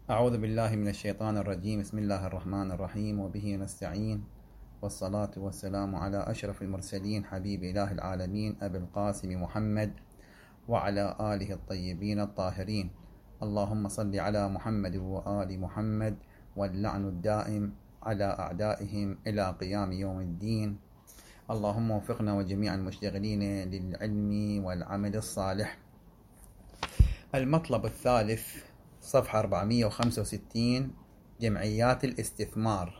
أعوذ بالله من الشيطان الرجيم. بسم الله الرحمن الرحيم، وبه نستعين، والصلاة والسلام على أشرف المرسلين حبيب إله العالمين أبي القاسم محمد وعلى آله الطيبين الطاهرين. اللهم صل على محمد وآل محمد، واللعن الدائم على أعدائهم إلى قيام يوم الدين. اللهم وفقنا وجميع المشتغلين للعلم والعمل الصالح. المطلب الثالث، صفحة 465، جمعيات الاستثمار.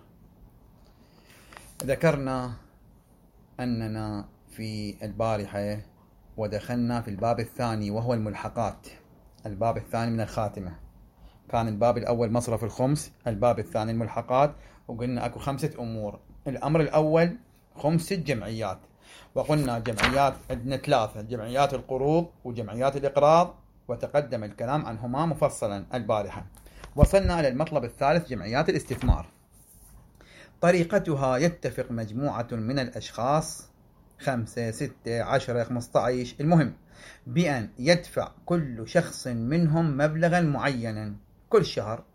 ذكرنا أننا في البارحة ودخلنا في الباب الثاني وهو الملحقات. الباب الثاني من الخاتمة. كان الباب الأول مصرف الخمس، الباب الثاني الملحقات، وقلنا أكو 5 أمور. الأمر الأول خمس الجمعيات، وقلنا جمعيات عندنا 3: جمعيات القروض وجمعيات الإقراض، وتقدم الكلام عنهما مفصلا البارحة. وصلنا إلى المطلب الثالث، جمعيات الاستثمار. طريقتها: يتفق مجموعة من الأشخاص 5 6 10 15 المهم بأن يدفع كل شخص منهم مبلغا معينا كل شهر.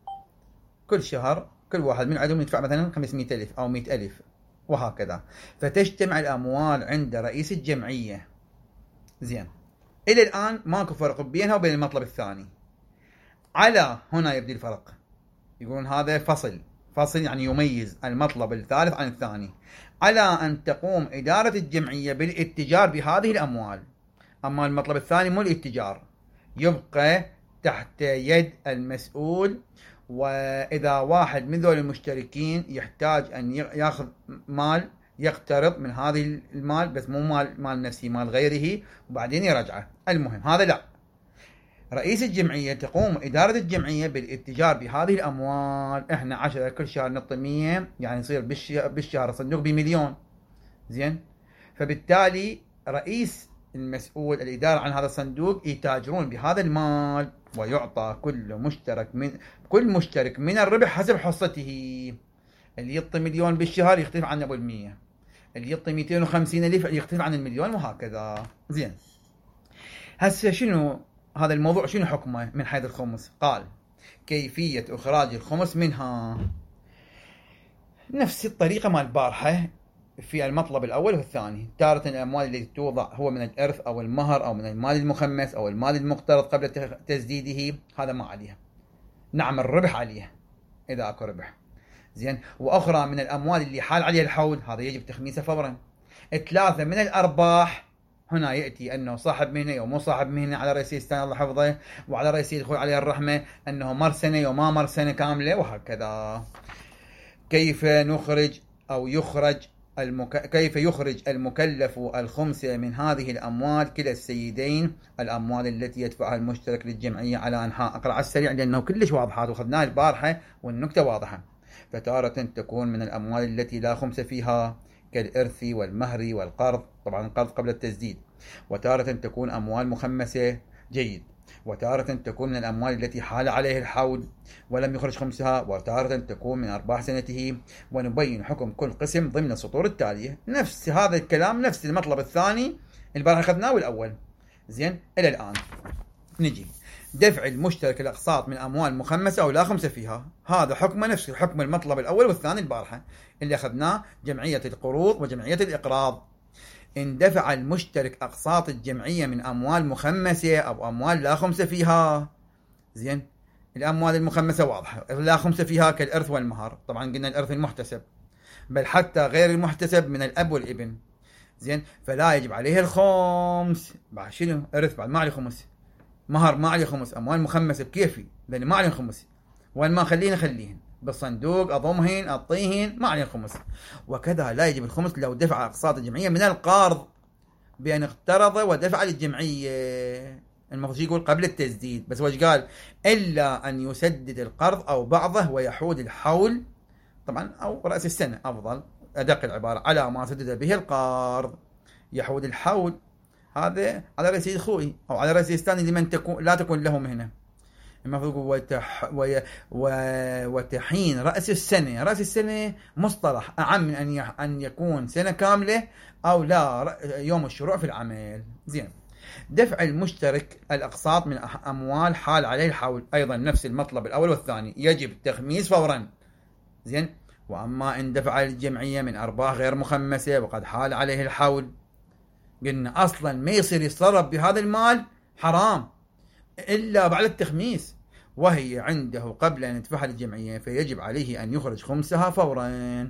كل واحد من عندهم يدفع مثلا 500 ألف أو 100 ألف وهكذا، فتجتمع الأموال عند رئيس الجمعية. زين، إلى الآن ماكو فرق بينها وبين المطلب الثاني. على هنا يبدي الفرق، يقولون هذا فصل يعني يميز المطلب الثالث عن الثاني. على أن تقوم إدارة الجمعية بالاتجار بهذه الأموال، أما المطلب الثاني مو الاتجار، يبقى تحت يد المسؤول. وإذا واحد من ذول المشتركين يحتاج أن يأخذ مال، يقترض من هذه المال، بس مو مال نفسه، مال غيره، وبعدين يرجعه. المهم هذا لا، رئيس الجمعية تقوم إدارة الجمعية بالاتجار بهذه الأموال. إحنا 10 كل شهر نعطي 100، يعني يصير بالشهر صندوق ب1,000,000. زين، فبالتالي رئيس المسؤول الإدارة عن هذا الصندوق يتاجرون بهذا المال، ويعطى كل مشترك من الربح حسب حصته. اللي يعطي 1,000,000 بالشهر يختلف عن أبو 100، اللي يعطي 250,000 يختلف عن 1,000,000 وهكذا. زين، هسه شنو هذا الموضوع؟ شنو حكمه من حيث الخمس؟ قال: كيفية إخراج الخمس منها نفس الطريقة مال البارحة في المطلب الأول والثاني. تارة الأموال التي توضع هو من الإرث أو المهر أو من المال المخمس أو المال المقترض قبل تسديده، هذا ما عليها، نعم الربح عليها إذا أكو ربح. زين، وأخرى من الأموال اللي حال عليها الحول، هذا يجب تخميسه فورا. 3 من الأرباح، هنا يأتي أنه صاحب مهنة ومو صاحب مهنة على رئيس يستان الله حفظه، وعلى رئيس يدخل عليه الرحمة، أنه مر سنة وما مر سنة كاملة وهكذا. كيف نخرج أو يخرج كيف يخرج المكلف الخمس من هذه الأموال كلا السيدين؟ الأموال التي يدفعها المشترك للجمعية على أنحاء. أقرأ على السريع لأنه كلش واضحات وخذناها البارحة والنكتة واضحة. فتارة تكون من الأموال التي لا خمس فيها كالإرث والمهر والقرض، طبعا القرض قبل التسديد. وتارة تكون أموال مخمسة، جيد. وتارة تكون من الأموال التي حال عليه الحول ولم يخرج خمسها. وتارة تكون من أرباح سنته. ونبين حكم كل قسم ضمن السطور التالية. نفس هذا الكلام، نفس المطلب الثاني البارحة أخذناه والأول. زين، إلى الآن نجي دفع المشترك الأقساط من أموال مخمسة أو لا خمسة فيها. هذا حكمه نفس حكم المطلب الأول والثاني البارحة اللي أخذناه، جمعية القروض وجمعية الإقراض. إن دفع المشترك أقساط الجمعية من أموال مخمسة أو أموال لا خمسة فيها. زين، الأموال المخمسة واضحة، لا خمسة فيها كالإرث والمهر. طبعا قلنا الإرث المحتسب، بل حتى غير المحتسب من الأب والابن. زين، فلا يجب عليه الخمس. بعد شنو؟ إرث بعد ما عليه خمس، مهر ما عليه خمس، أموال مخمسة بكيفي لأن ما عليه خمس، وين ما خليهن بالصندوق، أضمهن أعطيهن، ما عليه خمس. وكذا لا يجب الخمس لو دفع أقساط الجمعية من القرض بأن اقترض ودفع للجمعية. المفروض يقول قبل التسديد، بس وش قال؟ إلا أن يسدد القرض أو بعضه ويحول الحول، طبعا أو رأس السنة أفضل، أدق العبارة، على ما سدد به القرض. يحول الحول هذا على رئيس خوي أو على رئيس الثاني لمن لا تكون له مهنة. المفروض وتحين رأس السنة. رأس السنة مصطلح أعم من أن يكون سنة كاملة أو لا يوم الشروع في العمل. زين، دفع المشترك الأقساط من أموال حال عليه الحول، أيضا نفس المطلب الأول والثاني، يجب التخميس فورا. زين. وأما إن دفع الجمعية من أرباح غير مخمسة وقد حال عليه الحول، قلنا أصلا ما يصير يتصرف بهذا المال، حرام إلا بعد التخميس، وهي عنده قبل أن يدفعها للجمعية، فيجب عليه أن يخرج خمسها فورا.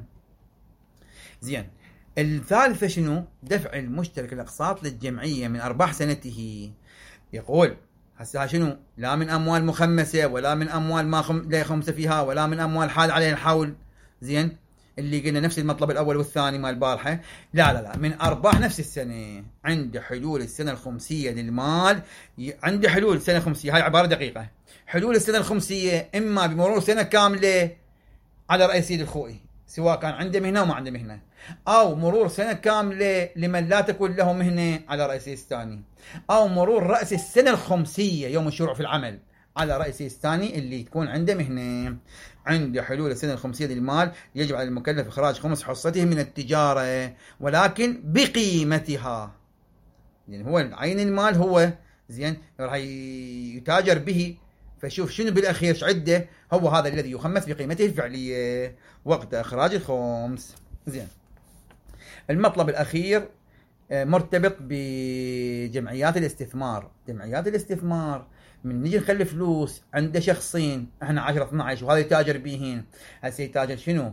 زين. الثالثة شنو؟ دفع المشترك الأقساط للجمعية من أرباح سنته. يقول هسه شنو؟ لا من أموال مخمسة ولا من أموال ما لا خمسة فيها ولا من أموال حال عليه الحول. زين. اللي قلنا نفس المطلب الأول والثاني مال البارحة. لا من أرباح نفس السنة، عند حلول السنة الخمسية للمال. عند حلول السنة الخمسية، هاي عبارة دقيقة. حلول السنة الخمسية إما بمرور سنة كاملة على رأي سيد الخوئي، سواء كان عنده مهنة أو ما عنده مهنة، أو مرور سنة كاملة لمن لا تكون له مهنة على رأي سيد الثاني، أو مرور رأس السنة الخمسية يوم الشروع في العمل على رأي سيد الثاني اللي تكون عنده مهنة. عند حلول السنة الخمسية للمال يجب على المكلف إخراج خمس حصته من التجارة، ولكن بقيمتها. يعني هو عين المال هو زين راح يتاجر به، فشوف شنو بالأخير عنده، هو هذا الذي يخمس بقيمته الفعلية وقت إخراج الخمس. زين. المطلب الأخير مرتبط بجمعيات الاستثمار. جمعيات الاستثمار من نجي نخلي فلوس عند شخصين، احنا 10 12 وهذا يتاجر بيهن، هسه يتاجر شنو؟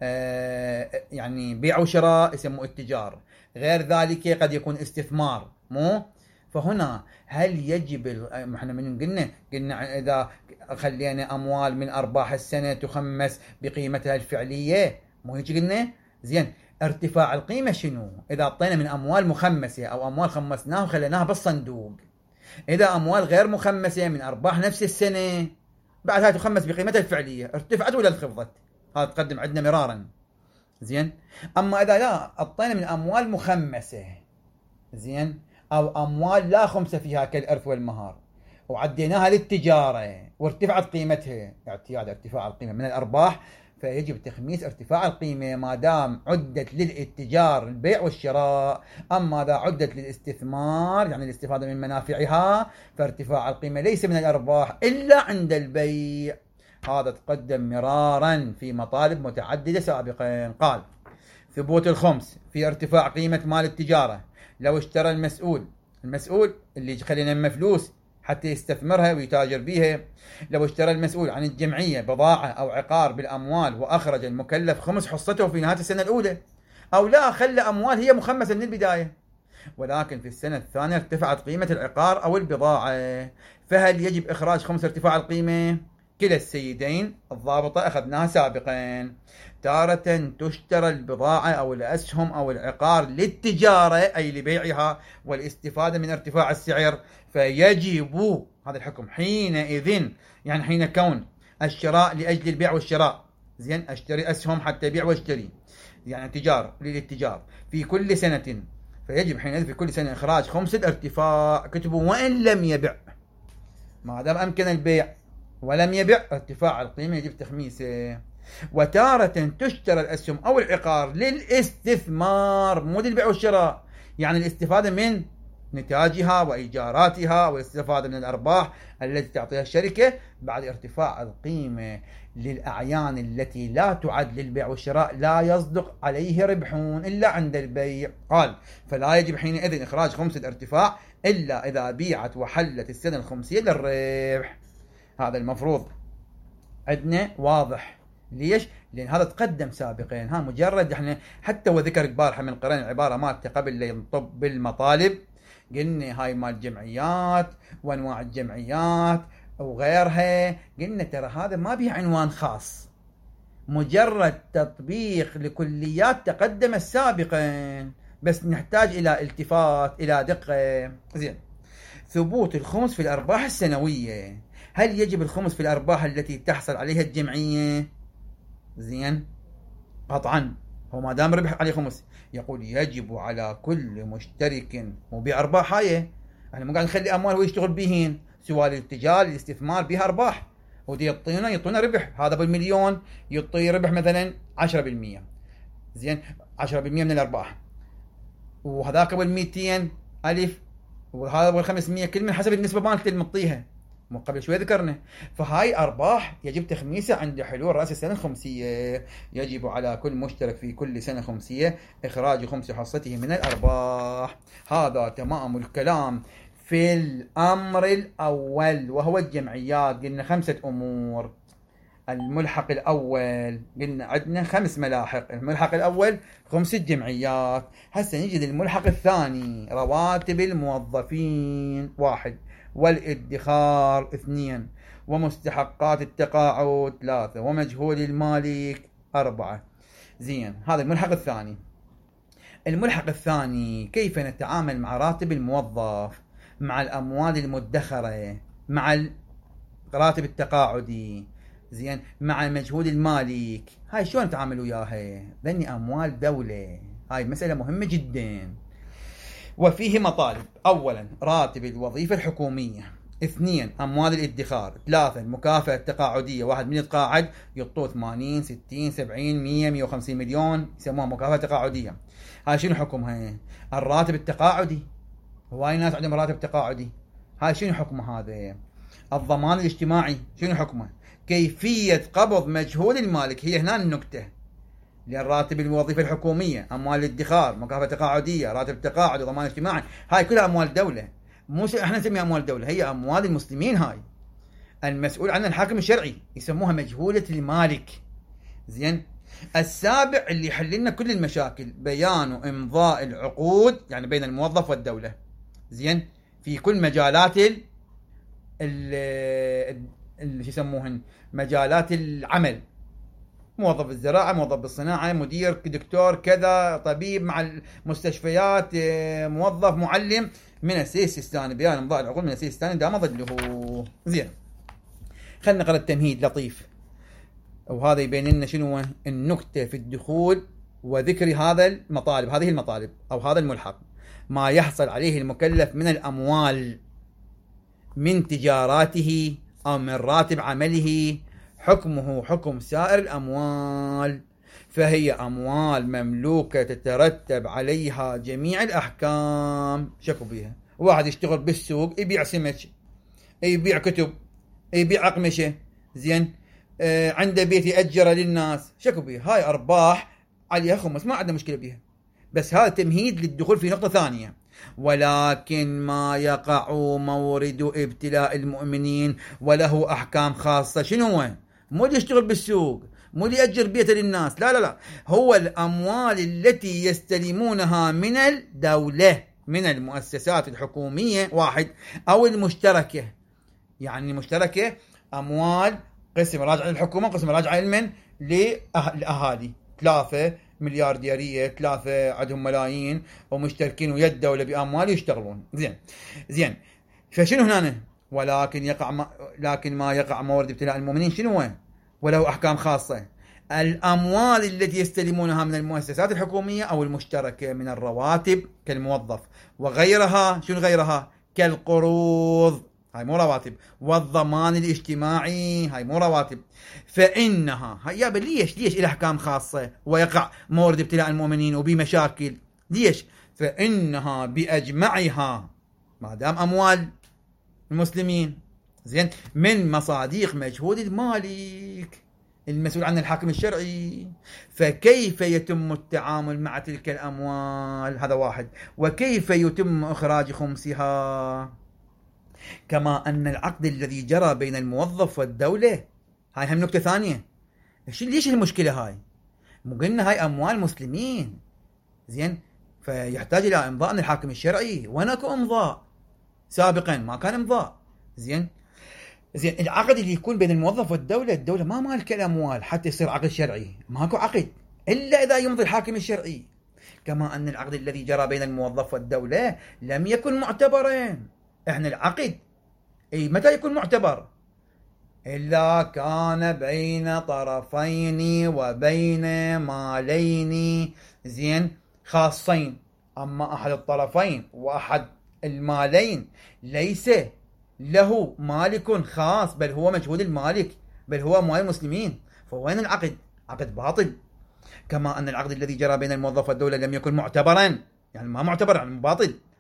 يعني بيع وشراء يسموه التجار، غير ذلك قد يكون استثمار، مو؟ فهنا هل يجب احنا من قلنا اذا خلينا اموال من ارباح السنه تخمس بقيمتها الفعليه، مو هيك قلنا؟ زين. ارتفاع القيمه شنو؟ اذا اعطينا من اموال مخمسه او اموال خمسناها وخليناها بالصندوق. اذا اموال غير مخمسه من ارباح نفس السنه، بعدها تخمس بقيمتها الفعليه، ارتفعت ولا انخفضت؟ هذا تقدم عندنا مرارا. زين. اما اذا لا اعطينا من اموال مخمسه، زين، او اموال لا خمسه فيها كالارث والمهر، وعديناها للتجاره وارتفعت قيمتها، اعتياد ارتفاع القيمه من الارباح، فيجب تخميس ارتفاع القيمه ما دام عدت للاتجار البيع والشراء. اما اذا عدت للاستثمار يعني الاستفاده من منافعها، فارتفاع القيمه ليس من الارباح الا عند البيع. هذا تقدم مرارا في مطالب متعدده سابقا. قال ثبوت الخمس في ارتفاع قيمه مال التجاره لو اشترى المسؤول اللي خلينا من فلوس حتى يستثمرها ويتاجر بيها، لو اشترى المسؤول عن الجمعية بضاعة أو عقار بالأموال وأخرج المكلف خمس حصته في نهاية السنة الأولى، أو لا خلى أموال هي مخمسة من البداية، ولكن في السنة الثانية ارتفعت قيمة العقار أو البضاعة، فهل يجب إخراج خمس ارتفاع القيمة؟ كلا السيدين الضابطة أخذناها سابقا. تارة تشترى البضاعة أو الأسهم أو العقار للتجارة أي لبيعها والاستفادة من ارتفاع السعر، فيجب هذا الحكم حينئذ، يعني حين كون الشراء لأجل البيع والشراء، زين، أشتري أسهم حتى أبيع واشتري، يعني تجار للتجار في كل سنة، فيجب حينئذ في كل سنة إخراج خمس الارتفاع كتبه وإن لم يبع، ما دام أمكن البيع ولم يبع ارتفاع القيمة يجب تخميسه. وتارة تشترى الأسهم أو العقار للاستثمار، مو للبيع والشراء، يعني الاستفادة من نتاجها وإيجاراتها والاستفادة من الأرباح التي تعطيها الشركة بعد ارتفاع القيمة. للأعيان التي لا تعد للبيع والشراء لا يصدق عليه ربح إلا عند البيع. قال فلا يجب حينئذ إخراج خمس الارتفاع إلا إذا بيعت وحلت السنة الخمسية للربح. هذا المفروض عندنا واضح. ليش؟ لأن هذا تقدم سابقا، ها مجرد احنا حتى وذكر البارحة من قرأنا العبارة مالته قبل لا ينطب بالمطالب، قلنا هاي مال الجمعيات وانواع الجمعيات وغيرها، قلنا ترى هذا ما به عنوان خاص، مجرد تطبيق لكليات تقدم سابقا، بس نحتاج إلى التفات إلى دقة. زين. ثبوت الخمس في الأرباح السنوية، هل يجب الخمس في الأرباح التي تحصل عليها الجمعية؟ زين، قطعا، هو ما دام ربح عليه خمس، يقول يجب على كل مشترك وبأرباح. هاي احنا مو قاعد نخلي أموال هو يشتغل بيهن، سواء للتجار الاستثمار بها أرباح، ودي يعطونا ربح، هذا بالمليون يعطي ربح مثلا 10%، زين، 10% من الأرباح، وهذاك بال200 ألف وهذا ابو 500 كل من حسب النسبه مالته اللي مطيها، مو قبل شوي ذكرنا. فهاي ارباح يجب تخميسها عند حلول راس السنه الخمسيه. يجب على كل مشترك في كل سنه خمسيه اخراج خمس حصته من الارباح. هذا تمام الكلام في الامر الاول وهو الجمعيات. قلنا 5 امور. الملحق الأول قلنا عندنا 5 ملاحق. الملحق الأول 5 جمعيات. هسه نجي للملحق الثاني، رواتب الموظفين 1، والادخار 2، ومستحقات التقاعد 3، ومجهول المالك 4. زين، هذا الملحق الثاني. الملحق الثاني كيف نتعامل مع راتب الموظف، مع الأموال المدخرة، مع الراتب التقاعدي، زين، مع المجهود المالك. هاي شلون نتعامل وياها؟ ذني أموال دولة. هاي مسألة مهمة جدا. وفيه مطالب: أولا راتب الوظيفة الحكومية، 2 أموال الادخار، 3 المكافأة التقاعدية. واحد من يتقاعد يعطوه 80 60 70 100 150 مليون، يسموها مكافأة تقاعدية. هاي شنو حكمها؟ الراتب التقاعدي، هواي ناس عندهم راتب تقاعدي. هاي شنو حكمه هذا؟ الضمان الاجتماعي شنو حكمه؟ كيفية قبض مجهول المالك، هي هنا النكتة. لأن راتب الوظيفة الحكومية، أموال الادخار، مكافأة تقاعدية، راتب تقاعد، وضمان اجتماعي، هاي كلها أموال دولة. مو احنا نسميها أموال دولة، هي أموال المسلمين. هاي المسؤول عنها الحاكم الشرعي، يسموها مجهولة المالك. زين. السابع اللي يحل لنا كل المشاكل: بيان وإمضاء العقود، يعني بين الموظف والدولة. زين، في كل مجالات اللي يسموهن مجالات العمل: موظف بالزراعة، موظف بالصناعة، مدير، دكتور، كذا، طبيب، مع المستشفيات، موظف، معلم، من السيس السيستاني. بيان امضاء العقود من السيس السيستاني دام ظله. زين، خلينا نقرأ التمهيد لطيف، وهذا يبين لنا شنو النكتة في الدخول وذكر هذا المطالب، هذه المطالب أو هذا الملحق: ما يحصل عليه المكلف من الأموال من تجاراته أو من راتب عمله، حكمه حكم سائر الأموال، فهي أموال مملوكة تترتب عليها جميع الأحكام. شكو بيها؟ واحد يشتغل بالسوق، يبيع سمك، يبيع كتب، يبيع أقمشة، زين، عنده بيت يأجره للناس، شكو بيها؟ هاي أرباح عليها خمس، ما عندنا مشكلة بيها. بس هذا تمهيد للدخول في نقطة ثانية: ولكن ما يقع مورد ابتلاء المؤمنين وله أحكام خاصة. شنو هو؟ مو اللي يشتغل بالسوق، مو اللي يأجر بيته للناس، لا لا لا، هو الأموال التي يستلمونها من الدولة، من المؤسسات الحكومية، 1، أو المشتركة. يعني المشتركة أموال قسم راجع للحكومة، قسم راجع لمن؟ للأهالي. 3 مليارديرية، 3 عندهم ملايين ومشتركين ويا الدولة بأموال يشتغلون. زين. فشنو هنا؟ لكن ما يقع مورد ابتلاء المؤمنين شنو هو؟ وله أحكام خاصة: الأموال التي يستلمونها من المؤسسات الحكومية أو المشتركة من الرواتب كالموظف، وغيرها. شنو غيرها؟ كالقروض، هاي مو رواتب، والضمان الاجتماعي، هاي مو رواتب. فإنها هيا ليش إلى أحكام خاصة ويقع مورد ابتلاء المؤمنين وبمشاكل؟ ليش؟ فإنها بأجمعها، ما دام أموال المسلمين، زين، من مصاديق مجهود المالك المسؤول عنه الحاكم الشرعي. فكيف يتم التعامل مع تلك الأموال؟ هذا 1. وكيف يتم إخراج خمسها؟ كما أن العقد الذي جرى بين الموظف والدولة، هاي هم نكتة ثانية. ليش المشكلة هاي؟ مو قلنا هاي أموال مسلمين، زين، فيحتاج إلى إمضاء من الحاكم الشرعي، وناكو إمضاء سابقا، ما كان إمضاء. زين، العقد اللي يكون بين الموظف والدولة، الدولة ما مالك الأموال حتى يصير عقد شرعي، ماكو عقد إلا إذا يمضي الحاكم الشرعي. كما أن العقد الذي جرى بين الموظف والدولة لم يكن معتبرا. إحنا العقد متى يكون معتبر؟ إلا كان بين طرفين وبين مالين، زين، خاصين. أما أحد الطرفين وأحد المالين ليس له مالك خاص، بل هو مجهود المالك، بل هو أموال المسلمين، فوين العقد؟ عقد باطل. كما أن العقد الذي جرى بين الموظف والدولة لم يكن معتبرا، يعني ما معتبر، يعني باطل.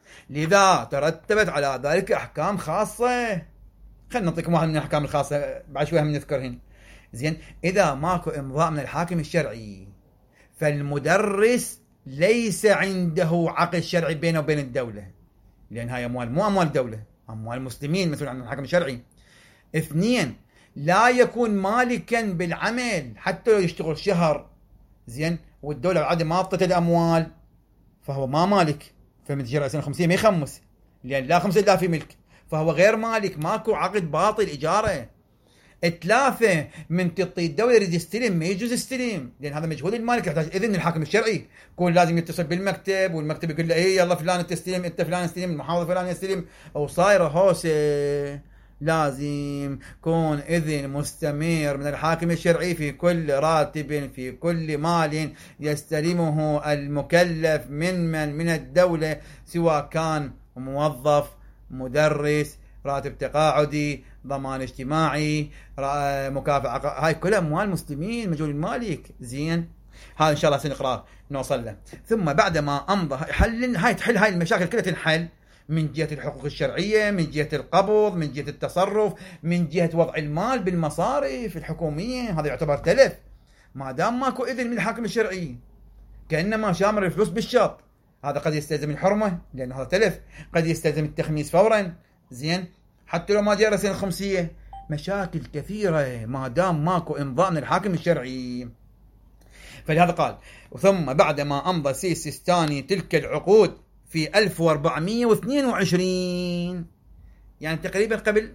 لذا ترتبت على ذلك أحكام خاصة. خلينا نعطيكم واحد من الأحكام الخاصة بعد شوية نذكرهن. زين، إذا ماكو إمضاء من الحاكم الشرعي فالمدرس ليس عنده عقد شرعي بينه وبين الدولة، لأن هاي أموال مو أموال الدولة، أموال المسلمين مسؤول عن الحاكم الشرعي. اثنين، لا يكون مالكا بالعمل حتى لو يشتغل شهر، زين، والدولة بعد ما أعطت الأموال فهو ما مالك. فمن رأسين 500 ما يخمس، لأن لا خمسة لا في ملك، فهو غير مالك، ماكو عقد باطل إجارة. ثلاثة، من تعطي الدولة يريد يستلم ما يجوز يستلم، لأن هذا مجهول المالك، يحتاج إذن من الحاكم الشرعي. يكون لازم يتصل بالمكتب، والمكتب يقول له إيه يلا فلان تستلم، أنت فلان يستلم، المحافظ فلان يستلم، أو صايرة هوسة. لازم يكون إذن مستمر من الحاكم الشرعي في كل راتب، في كل مال يستلمه المكلف من الدولة، سواء كان موظف، مدرس، راتب تقاعدي، ضمان اجتماعي، مكافأة، هاي كلها أموال مسلمين مجهول المالك. زين، هذا إن شاء الله سنقرأ نوصل له. ثم بعد ما أمضى تحل هاي المشاكل كلها، تنحل من جهة الحقوق الشرعية، من جهة القبض، من جهة التصرف، من جهة وضع المال بالمصارف الحكومية. هذا يعتبر تلف ما دام ماكو إذن من الحاكم الشرعي، كأنما شامر الفلوس بالشط. هذا قد يستلزم الحرمة لأن هذا تلف، قد يستلزم التخميس فورا. زين، حتى لو ما جاء رسائل الخمسية، مشاكل كثيرة ما دام ماكو إمضاء من الحاكم الشرعي. فلهذا قال: ثم بعد ما أمضى السيستاني تلك العقود في 1422، يعني تقريبا قبل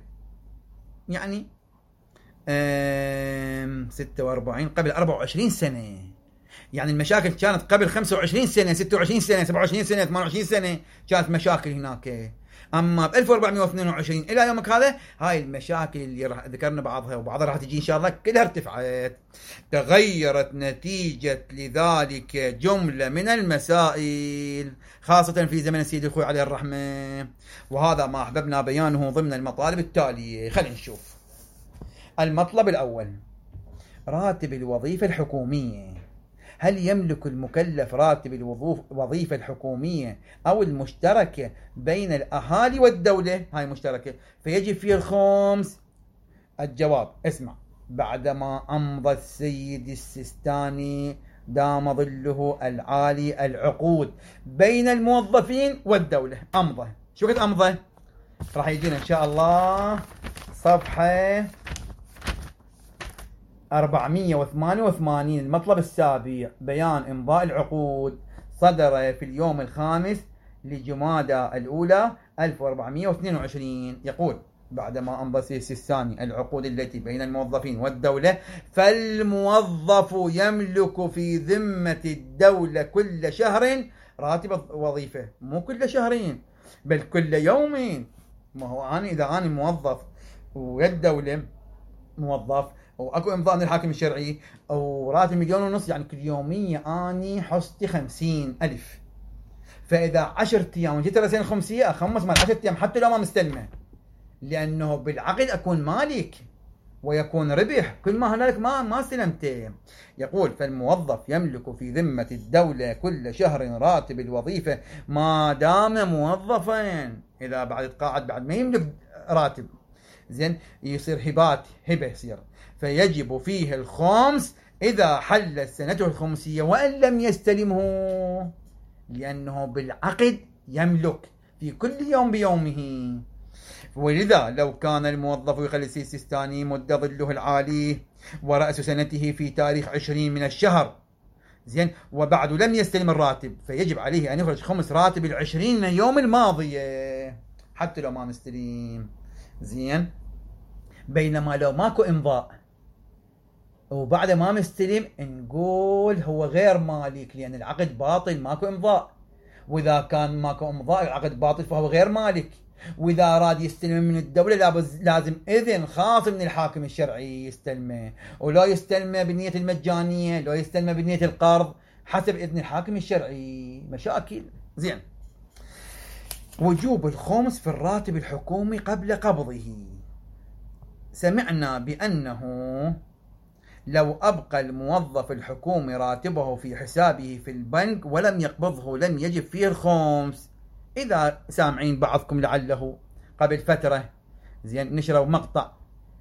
46، قبل 24 سنة. يعني المشاكل كانت قبل 25 سنة، 26 سنة، 27 سنة، 28 سنة كانت مشاكل هناك. أما ب 1422 إلى يومك هذا، هاي المشاكل اللي راح ذكرنا بعضها وبعضها راح تجي إن شاء الله كلها ارتفعت. تغيرت نتيجة لذلك جملة من المسائل، خاصة في زمن السيد الخوي عليه الرحمة، وهذا ما أحببنا بيانه ضمن المطالب التالية. خلينا نشوف. المطلب الأول: راتب الوظيفة الحكومية. هل يملك المكلف راتب الوظيفة الحكومية أو المشتركة بين الأهالي والدولة؟ هاي مشتركة فيجب فيه الخمس. الجواب: اسمع. بعدما أمضى السيد السيستاني دام ظله العالي العقود بين الموظفين والدولة، أمضى. شو قد أمضى؟ راح يجينا إن شاء الله صفحة 488، المطلب السابع: بيان إمضاء العقود. صدر في اليوم الخامس لجمادى الأولى 1422. يقول: بعدما أمضى السيستاني العقود التي بين الموظفين والدولة، فالموظف يملك في ذمة الدولة كل شهر راتب وظيفة. مو كل شهرين، بل كل يوم. ما هو إذا أنا موظف والدولة موظف واكو امضاء من الحاكم الشرعي، او راتب 1.5 مليون، يعني كل يومية اني حصتي 50,000. فاذا 10 ايام جيت رسائل خمسية، اخمس مال 10 ايام حتى لو ما مستلمه، لانه بالعقد اكون مالك ويكون ربح، كل ما هنالك ما استلمته. يقول: فالموظف يملك في ذمة الدولة كل شهر راتب الوظيفة ما دام موظفا. اذا بعد تقاعد بعد ما يملك راتب، زين، يصير هبة يصير، فيجب فيه الخمس إذا حلت سنته الخمسية وإن لم يستلمه، لأنه بالعقد يملك في كل يوم بيومه. ولذا لو كان الموظف يخلي السيستاني مد ظله العالي ورأس سنته في تاريخ 20 من الشهر، زين، وبعد لم يستلم الراتب، فيجب عليه أن يخرج خمس راتب 20 من اليوم الماضية حتى لو ما مستلم. زين، بينما لو ماكو إمضاء وبعد ما مستلم، نقول هو غير مالك، لأن العقد باطل، ماكو إمضاء. وإذا كان ماكو إمضاء العقد باطل فهو غير مالك. وإذا أراد يستلم من الدولة لازم إذن خاص من الحاكم الشرعي يستلمه، ولا يستلمه بالنية المجانية، لا يستلمه بالنية القرض، حسب إذن الحاكم الشرعي. مشاكل. زين، وجوب الخمس في الراتب الحكومي قبل قبضه. سمعنا بأنه لو أبقى الموظف الحكومي راتبه في حسابه في البنك ولم يقبضه لم يجب فيه الخمس. إذا سامعين بعضكم لعله قبل فترة زين نشروا مقطع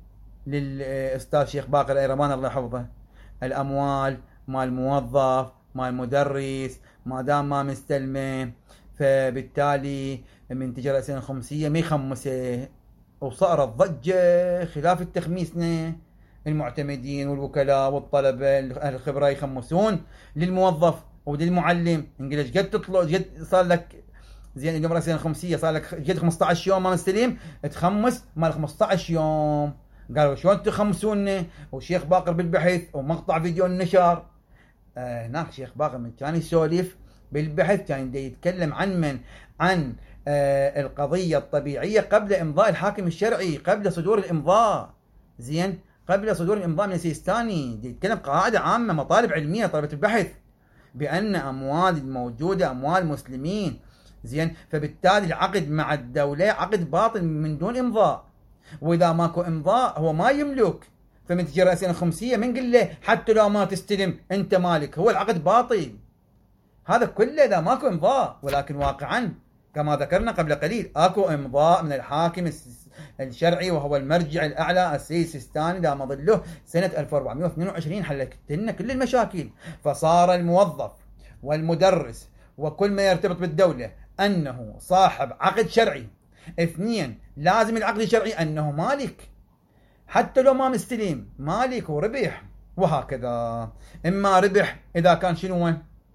للأستاذ شيخ باقر الأيرمان الله يحفظه، الأموال مال موظف مال مدرس ما دام ما مستلمه فبالتالي من تجي رأسين الخمسية ما يخمسه، وصارت ضجة خلاف التخميسنا، المعتمدين والوكلاء والطلبة أهل الخبرة يخمسون للموظف وللمعلم. نقول ايش قد تطلع قد صار لك زين اليوم رأسين الخمسية صار لك قد 15 يوم ما مستلم تخمس مال 15 يوم. قالوا شلون تخمسوننا؟ وشيخ باقر بالبحث ومقطع فيديو النشر. هناك شيخ باقر من كان يسولف بالبحث كان يتكلم عن من عن القضية الطبيعية قبل إمضاء الحاكم الشرعي، قبل صدور الإمضاء زين، قبل صدور الإمضاء من السيستاني يتكلم قاعدة عامة مطالب علمية طلبة البحث بأن أموال الموجودة أموال مسلمين زين، فبالتالي العقد مع الدولة عقد باطل من دون إمضاء، وإذا ماكو إمضاء هو ما يملك، فمن تجي رأسين الخمسية من قل له حتى لو ما تستلم أنت مالك، هو العقد باطل. هذا كله إذا ماكو إمضاء، ولكن واقعا كما ذكرنا قبل قليل اكو امضاء من الحاكم الشرعي وهو المرجع الاعلى السيد السيستاني دام ظله سنه 1422 حلت لنا كل المشاكل. فصار الموظف والمدرس وكل ما يرتبط بالدوله انه صاحب عقد شرعي. اثنين، لازم العقد الشرعي انه مالك حتى لو ما مستلم مالك وربح، وهكذا. اما ربح اذا كان شنو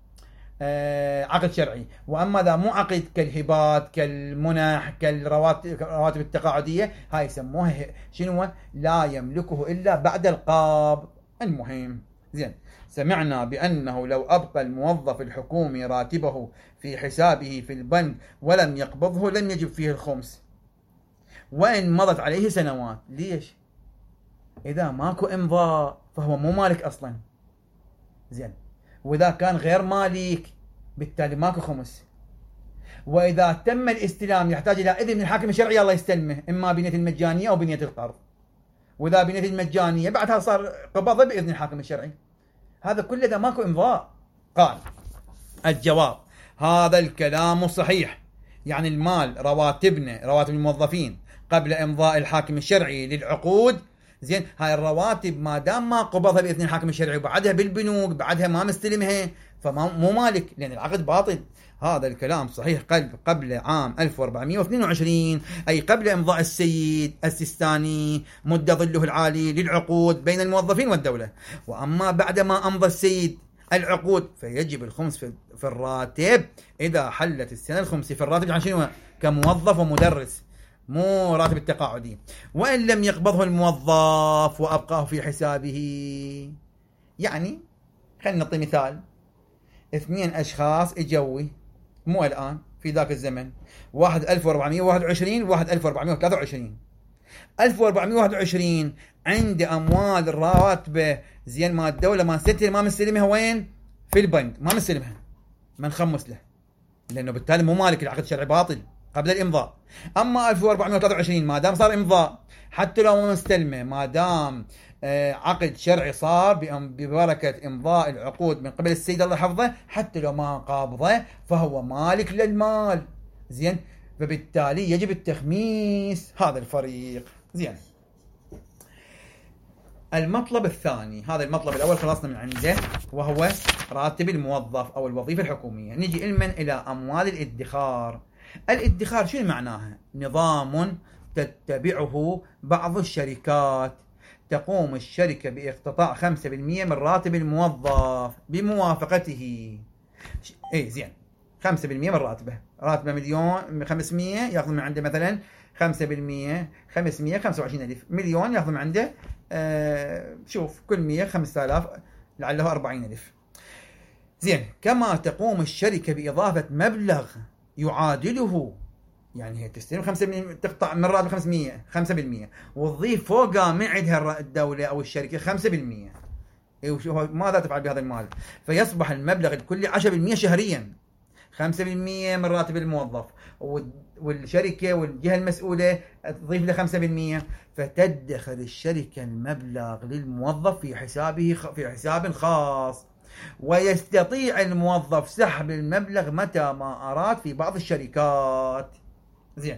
عقد شرعي، واما اذا مو عقد كالهبات كالمنح كالرواتب التقاعديه هاي يسموها شنو لا يملكه الا بعد القبض. المهم زين، سمعنا بانه لو ابقى الموظف الحكومي راتبه في حسابه في البنك ولم يقبضه لم يجب فيه الخمس وان مضت عليه سنوات. ليش؟ اذا ماكو امضاء فهو مو مالك اصلا زين، واذا كان غير مالك بالتالي ماكو خمس، واذا تم الاستلام يحتاج الى اذن من الحاكم الشرعي الله يستلمه، اما بنية المجانيه او بنية القرض، واذا بنية المجانيه بعدها صار قبضه باذن الحاكم الشرعي. هذا كله اذا ماكو امضاء. قال الجواب هذا الكلام صحيح، يعني المال رواتبنا رواتب الموظفين قبل امضاء الحاكم الشرعي للعقود زين، هاي الرواتب ما دام ما قبضها باذن الحاكم الشرعي وبعدها بالبنوك بعدها ما مستلمها فمو مالك لان العقد باطل. هذا الكلام صحيح قبل عام 1422 اي قبل امضاء السيد السيستاني مد ظله العالي للعقود بين الموظفين والدوله. واما بعد ما امضى السيد العقود فيجب الخمس في الراتب اذا حلت السنه الخمس في الراتب عن شنو كموظف ومدرس، مو راتب التقاعدي. وإن لم يقبضه الموظف وأبقاه في حسابه، يعني خلينا نعطي مثال، 2 أشخاص اجوي مو الآن في ذاك الزمن، واحد 1421 وواحد 1423. 1421 عنده أموال الرواتب زين ما الدولة ما مستلمها وين؟ في البنك ما مستلمها، ما نخمس له لأنه بالتالي مو مالك، العقد الشرعي باطل قبل الامضاء. اما 1423 ما دام صار امضاء حتى لو ما مستلمه ما دام عقد شرعي صار ببركه امضاء العقود من قبل السيد الله يحفظه حتى لو ما قابضه فهو مالك للمال زين، فبالتالي يجب التخميس. هذا الفريق زين. المطلب الثاني، هذا المطلب الاول خلصنا من عنده وهو راتب الموظف او الوظيفه الحكوميه. نجي الى اموال الادخار. الادخار شنو معناها؟ نظام تتبعه بعض الشركات، تقوم الشركة باقتطاع 5% من راتب الموظف بموافقته. اي زين، 5% من راتبه، راتبه 1,500,000 ياخذ من عنده مثلا 5%، 525,000. مليون ياخذ من عنده شوف كل 100 5,000 لعله 40,000 زين. كما تقوم الشركة بإضافة مبلغ يعادله، يعني هي تستلم 5% تقطع من راتب 5% وتضيف فوقها ما عندها الدولة أو الشركة 5%. ماذا تفعل بهذا المال؟ فيصبح المبلغ الكلي 10% شهريا، 5% من راتب الموظف والشركة والجهة المسؤولة تضيف له 5%، فتدخل الشركة المبلغ للموظف في حسابه في حساب خاص. ويستطيع الموظف سحب المبلغ متى ما أراد في بعض الشركات. زين.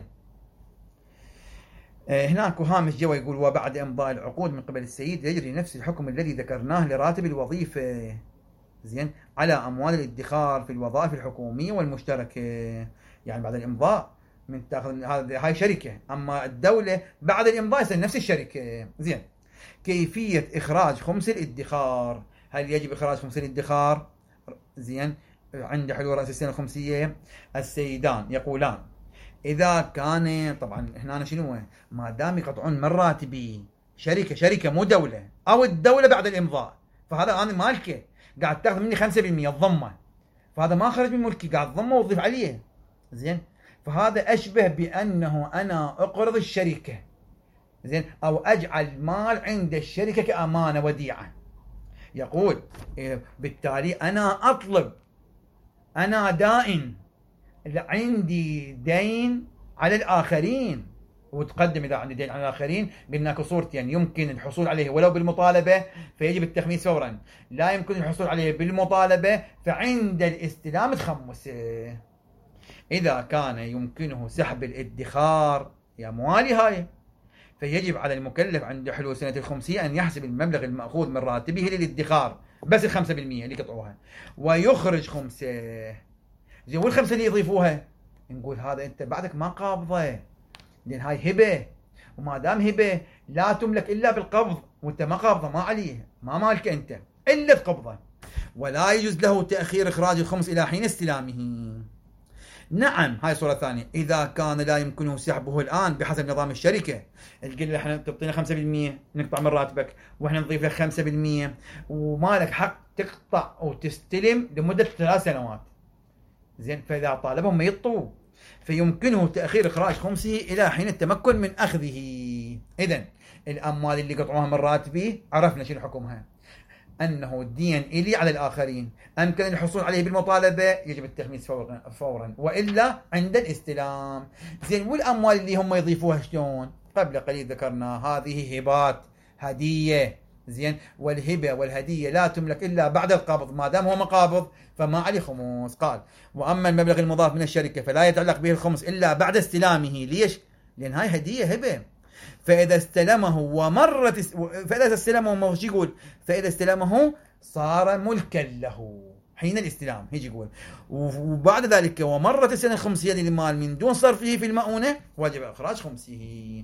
هناك هامش جوا يقول: وبعد إمضاء العقود من قبل السيد يجري نفس الحكم الذي ذكرناه لراتب الوظيفة، زين، على أموال الادخار في الوظائف الحكومية والمشتركة. يعني بعد الإمضاء من تاخذ هاي شركة، أما الدولة بعد الإمضاء يصير نفس الشركة. زين. كيفية إخراج خمس الادخار. هل يجب إخراج خمس الادخار؟ زين. عند حلول رأس السنة الخمسية السيدان يقولان: إذا كان طبعا هنا شنو ما دام يقطعون من راتبي شركة مو دولة، أو الدولة بعد الإمضاء، فهذا أنا مالكه قاعد تاخذ مني 5% الضمة، فهذا ما خرج من ملكي، قاعد ضمه وتضيف عليه. زين. فهذا أشبه بأنه أنا أقرض الشركة، زين، أو أجعل مال عند الشركة كأمانة وديعة. يقول بالتالي أنا أطلب، أنا دائن، عندي دين على الآخرين، وتقدم إذا عندي دين على الآخرين قلنا كصورتين: يمكن الحصول عليه ولو بالمطالبة فيجب التخميس فورا، لا يمكن الحصول عليه بالمطالبة فعند الاستلام تخمسه. إذا كان يمكنه سحب الادخار يا أموالي هاي، فيجب على المكلف عند حلول سنة الخمسية أن يحسب المبلغ المأخوذ من راتبه للادخار، بس 5% اللي قطعوها، ويخرج خمسة. زين، والخمسة اللي يضيفوها نقول هذا أنت بعدك ما قابضه، لأن هاي هبة، وما دام هبة لا تملك إلا بالقبض، وأنت ما قابضه، ما عليه، ما مالك أنت إلا تقبضه. ولا يجوز له تأخير إخراج الخمس إلى حين استلامه. نعم، هاي صورة ثانية. إذا كان لا يمكنه سحبه الآن بحسب نظام الشركة، تقول له احنا تعطينا 5% نقطع من راتبك، واحنا نضيف لك 5%، وما لك حق تقطع وتستلم لمدة 3 سنوات. زين. فإذا طالبهم ما يطوا، فيمكنه تأخير إخراج خمسه إلى حين التمكن من أخذه. إذن الأموال اللي قطعوها من راتبي عرفنا شنو حكمها، أنه دين إلي على الآخرين، أمكن الحصول عليه بالمطالبة يجب التخميس فورا، وإلا عند الاستلام. زين. والأموال اللي هم يضيفوها شلون؟ قبل قليل ذكرنا هذه هبات، هدية. زين. والهبة والهدية لا تملك إلا بعد القبض، ما دام هو مقابض فما عليه خمس. قال: وأما المبلغ المضاف من الشركة فلا يتعلق به الخمس إلا بعد استلامه. ليش؟ لأن هاي هدية، هبة. فإذا استلمه فإذا استلمه صار ملكا له حين الاستلام. هيجي يقول: وبعد ذلك ومرت السنة الخمسية للمال من دون صرفه في المؤونة وجب إخراج خمسه.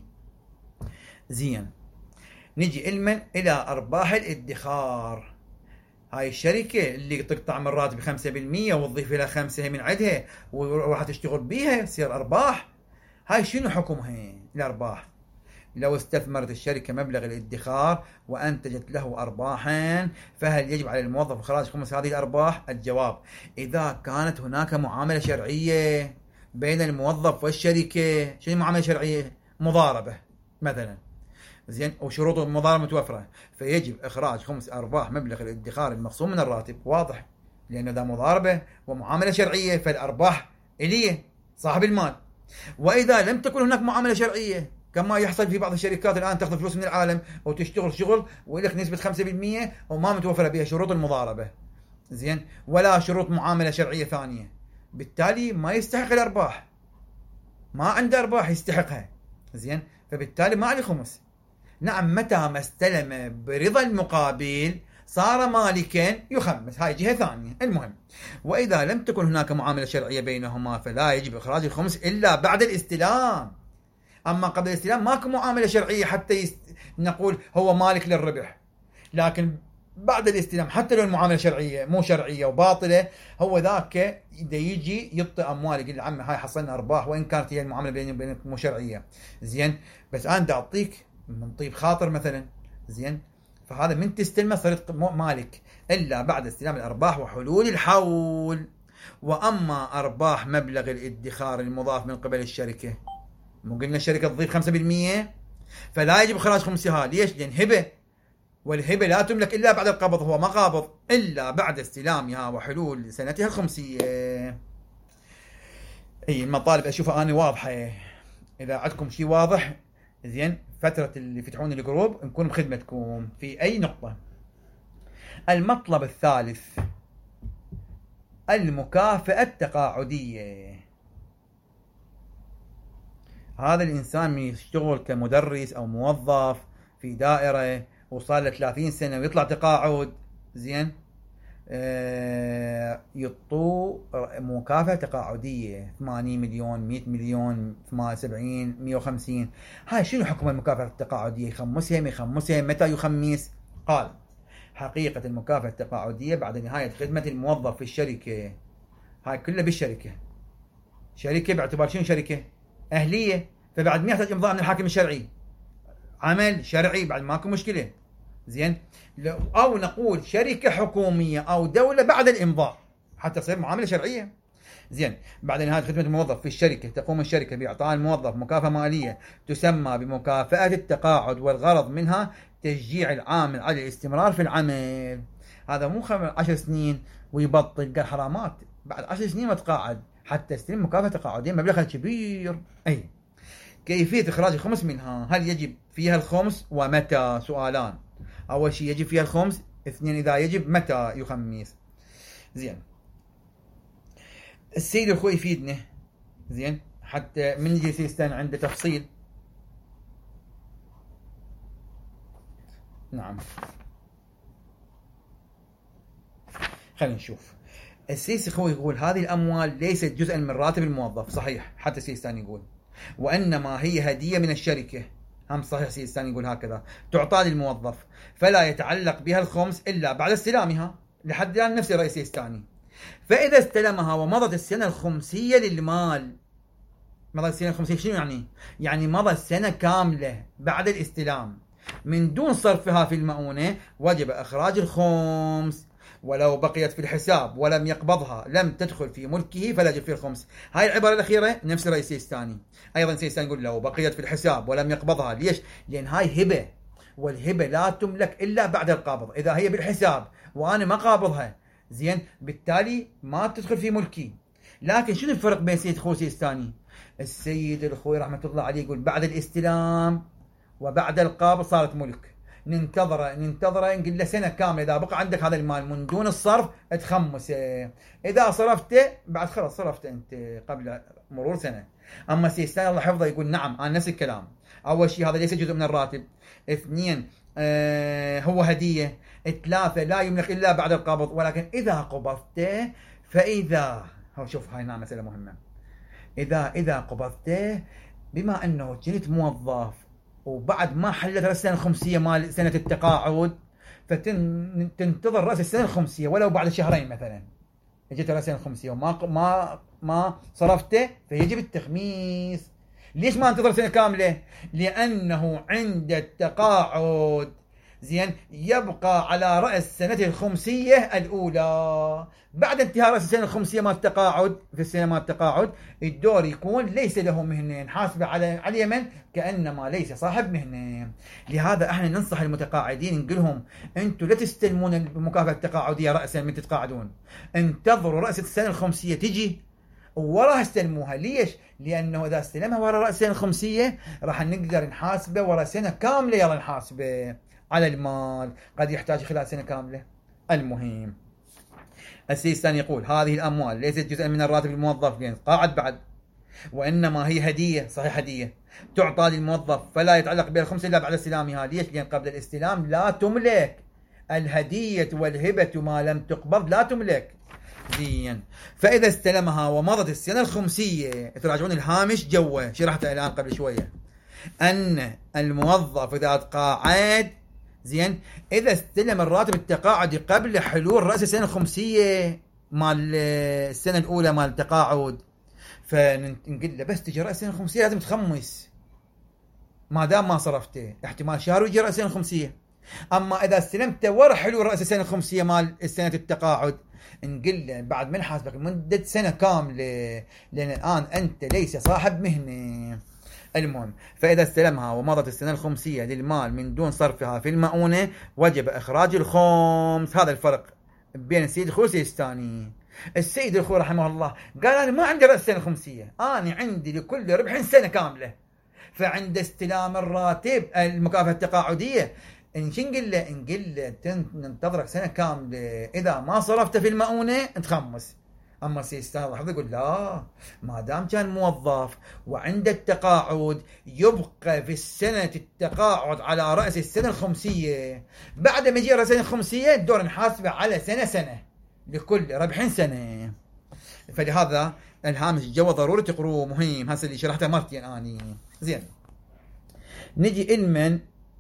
زين. نجي إلى أرباح الادخار. هاي الشركة اللي تقطع من راتب 5% وتضيف لها 5 من عندها وراح تشتغل بيها تصير أرباح. هاي شنو حكمها الأرباح؟ لو استثمرت الشركة مبلغ الادخار وأنتجت له أرباحا، فهل يجب على الموظف إخراج خمس هذه الأرباح؟ الجواب: إذا كانت هناك معاملة شرعية بين الموظف والشركة. شنو معاملة شرعية؟ مضاربة مثلا، زين، وشروط المضاربة متوفرة، فيجب إخراج خمس أرباح مبلغ الادخار المخصوم من الراتب. واضح، لأنه ذا مضاربة ومعاملة شرعية، فالأرباح إليه صاحب المال. وإذا لم تكن هناك معاملة شرعية، كما يحصل في بعض الشركات الآن تأخذ فلوس من العالم وتشتغل شغل ولك نسبة 5% وما متوفرة بها شروط المضاربة، زين، ولا شروط معاملة شرعية ثانية، بالتالي ما يستحق الأرباح، ما عنده أرباح يستحقها، زين، فبالتالي ما عليه خمس. نعم، متى ما استلم برضا المقابل صار مالكا يخمس، هاي جهة ثانية. المهم، وإذا لم تكن هناك معاملة شرعية بينهما فلا يجب إخراج الخمس إلا بعد الاستلام. أما قبل الاستلام ماكو معاملة شرعية حتى نقول هو مالك للربح، لكن بعد الاستلام حتى لو المعاملة شرعية مو شرعية وباطلة، هو ذاك يجي يعطي أموال، يقول عمي هاي حصلنا أرباح وإن كانت هي المعاملة بيني وبينك مو شرعية، زين، بس أنا دا أعطيك من طيب خاطر مثلا، زين، فهذا من تستلمه صرت مالك إلا بعد استلام الأرباح وحلول الحول. وأما أرباح مبلغ الادخار المضاف من قبل الشركة، مو قلنا الشركة تضيف 5%، فلا يجب إخراج خمسها. ليش؟ لأن هبة، والهبة لا تملك إلا بعد القبض، هو ما قابض إلا بعد استلامها وحلول سنتها الخمسية. أي المطالب أشوفها أنا واضحة، إذا عندكم شيء واضح زين فترة اللي فتحون الجروب نكون بخدمتكم في أي نقطة. المطلب الثالث المكافأة التقاعدية. هذا الإنسان من يشتغل كمدرس أو موظف في دائرة وصار له 30 سنة ويطلع تقاعد، زين، يعطوه مكافأة تقاعدية 80 مليون، 100 مليون، 78، 150. هاي شنو حكم المكافأة التقاعدية؟ يخمسها ما يخمسها؟ متى يخمس؟ قال: حقيقة المكافأة التقاعدية بعد نهاية خدمة الموظف في الشركة. هاي كلها بالشركة، شركة باعتبار شنو شركة؟ أهلية، فبعد ما يحتاج إمضاء من الحاكم الشرعي، عمل شرعي، بعد ماكو مشكلة، زين. أو نقول شركة حكومية أو دولة بعد الإمضاء حتى تصير معاملة شرعية، زين. بعد نهاية خدمة الموظف في الشركة تقوم الشركة بإعطاء الموظف مكافأة مالية تسمى بمكافأة التقاعد، والغرض منها تشجيع العامل على الاستمرار في العمل. هذا مو 10 سنين ويبطل، قال حرامات، بعد 10 سنين وتقاعد حتى يستلم مكافأة تقاعدية مبلغ كبير. أي كيفية إخراج الخمس منها؟ هل يجب فيها الخمس ومتى؟ سؤالان. أول شيء يجب فيها الخمس، اثنين إذا يجب متى يخمس؟ زين. السيد الخوي يفيدنا، زين، حتى من يجلس يستنى عنده تفصيل. نعم، خلينا نشوف. السيسي خوي يقول هذه الأموال ليست جزءا من راتب الموظف، صحيح، حتى السيستاني يقول، وإنما هي هدية من الشركة، هم صحيح السيستاني يقول هكذا، تعطى للموظف، فلا يتعلق بها الخمس إلا بعد استلامها، لحد الآن نفس الرئيس السيستاني. فإذا استلمها ومضت السنة الخمسية للمال، مضت السنة الخمسية شنو يعني؟ يعني مضت سنة كاملة بعد الاستلام من دون صرفها في المؤونة، وجب إخراج الخمس، ولو بقيت في الحساب ولم يقبضها لم تدخل في ملكه فلا يجب فيه الخمس. هاي العبارة الأخيرة نفس الرئيس السيستاني. أيضا السيستاني يقول لو بقيت في الحساب ولم يقبضها، ليش؟ لأن هاي هبة، والهبة لا تملك إلا بعد القبض. إذا هي بالحساب وأنا ما قابضها، زين، بالتالي ما تدخل في ملكي. لكن شنو الفرق بين سيد خوي السيستاني؟ السيد الخوي رحمة الله عليه يقول بعد الاستلام وبعد القبض صارت ملك، ننتظره نقول له سنة كاملة، إذا بقى عندك هذا المال من دون الصرف تخمسه، إذا صرفته بعد خلاص صرفته أنت قبل مرور سنة. أما السيستاني الله حفظه يقول نعم، أنا نفس الكلام. أول شيء هذا ليس جزء من الراتب، اثنين هو هدية، ثلاثة لا يملك إلا بعد القبض، ولكن إذا قبضته فإذا هو شوف هاي مسألة مهمة، إذا قبضته بما أنه كنت موظف وبعد ما حلت رأس السنة الخمسية مال سنة التقاعد، فتنتظر رأس السنة الخمسية ولو بعد شهرين مثلا، اجت رأس السنة الخمسية وما صرفته فيجب التخميس. ليش ما انتظر سنة كاملة؟ لأنه عند التقاعد، زين، يبقى على رأس السنة الخمسية الأولى. بعد انتهاء رأس السنة الخمسية مال التقاعد، في السنة مال التقاعد الدور يكون ليس له مهنة، حاسبة على اليمن كأنما ليس صاحب مهنة. لهذا احنا ننصح المتقاعدين نقول لهم انتم لا تستلمون المكافأة التقاعدية رأسا من تتقاعدون، انتظروا رأس السنة الخمسية تجي وراها استلموها. ليش؟ لأنه إذا استلمها ورا رأس السنة الخمسية راح نقدر نحاسبه ورا سنة كاملة، يلا نحاسبه على المال قد يحتاج خلال سنة كاملة. المهم السيستاني يقول هذه الأموال ليست جزءا من الراتب الموظف لأن قاعد بعد، وإنما هي هدية، صحيح هدية، تعطى للموظف فلا يتعلق بها الخمس إلا بعد استلامها. ليش؟ لأن قبل الاستلام لا تملك الهدية والهبة، ما لم تقبض لا تملك. زين. فإذا استلمها ومضت السنة الخمسية، تراجعون الهامش جوا شرحته الآن قبل شوية، أن الموظف إذا تقاعد، زين، إذا استلم الراتب التقاعدي قبل حلول رأس السنة الخمسية مال السنة الأولى مال التقاعد، فنقول له بس تجي رأس السنة الخمسية لازم تخمس، ما دام ما صرفته احتمال شهر ويجي رأس السنة الخمسية. أما إذا استلمته ورا حلول رأس السنة الخمسية مال السنة التقاعد، نقول له بعد ما نحاسبك لمدة سنة كاملة، لأن الآن أنت ليس صاحب مهنة. المهم فإذا استلمها ومضت السنة الخمسية للمال من دون صرفها في المؤونة وجب إخراج الخمس. هذا الفرق بين السيد الخوي والسيستاني. السيد الخوي رحمه الله قال أنا ما عندي رأس السنة الخمسية، أنا عندي لكل ربح سنة كاملة، فعند استلام الراتب المكافأة التقاعدية نقول له ننتظرك سنة كاملة، إذا ما صرفت في المؤونة تخمس، أما سيستان الله يقول لا، ما دام كان موظف وعنده التقاعد يبقى في السنة التقاعد على رأس السنة الخمسية. بعد ما يجي رأس السنة الخمسية الدور نحاسبه على سنة لكل ربح سنة. فلهذا الهامش الجو ضروري تقروه، مهم. هسه اللي شرحته مرتين اني. زين، نجي المن